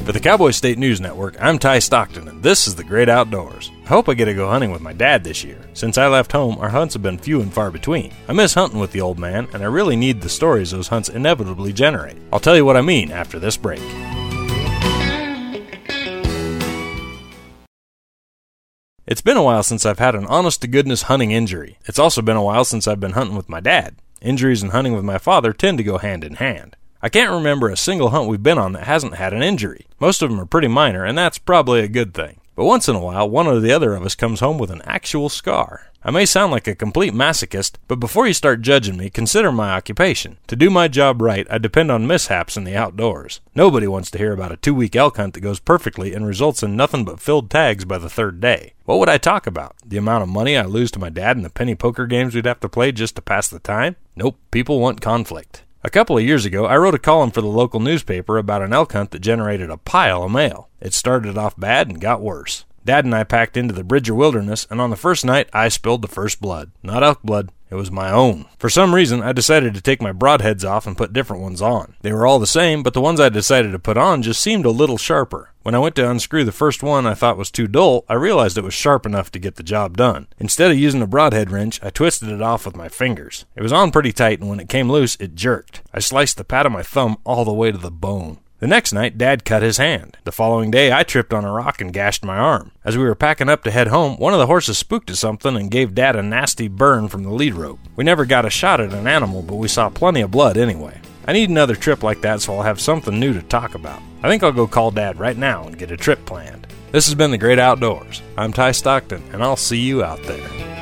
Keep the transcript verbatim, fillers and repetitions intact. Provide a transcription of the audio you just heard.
For the Cowboy State News Network, I'm Ty Stockton, and this is The Great Outdoors. I hope I get to go hunting with my dad this year. Since I left home, our hunts have been few and far between. I miss hunting with the old man, and I really need the stories those hunts inevitably generate. I'll tell you what I mean after this break. It's been a while since I've had an honest-to-goodness hunting injury. It's also been a while since I've been hunting with my dad. Injuries and hunting with my father tend to go hand in hand. I can't remember a single hunt we've been on that hasn't had an injury. Most of them are pretty minor, and that's probably a good thing. But once in a while, one or the other of us comes home with an actual scar. I may sound like a complete masochist, but before you start judging me, consider my occupation. To do my job right, I depend on mishaps in the outdoors. Nobody wants to hear about a two-week elk hunt that goes perfectly and results in nothing but filled tags by the third day. What would I talk about? The amount of money I lose to my dad and the penny poker games we'd have to play just to pass the time? Nope, people want conflict. A couple of years ago, I wrote a column for the local newspaper about an elk hunt that generated a pile of mail. It started off bad and got worse. Dad and I packed into the Bridger Wilderness, and on the first night, I spilled the first blood. Not elk blood. It was my own. For some reason, I decided to take my broadheads off and put different ones on. They were all the same, but the ones I decided to put on just seemed a little sharper. When I went to unscrew the first one I thought was too dull, I realized it was sharp enough to get the job done. Instead of using a broadhead wrench, I twisted it off with my fingers. It was on pretty tight, and when it came loose, it jerked. I sliced the pad of my thumb all the way to the bone. The next night, Dad cut his hand. The following day, I tripped on a rock and gashed my arm. As we were packing up to head home, one of the horses spooked at something and gave Dad a nasty burn from the lead rope. We never got a shot at an animal, but we saw plenty of blood anyway. I need another trip like that, so I'll have something new to talk about. I think I'll go call Dad right now and get a trip planned. This has been The Great Outdoors. I'm Ty Stockton, and I'll see you out there.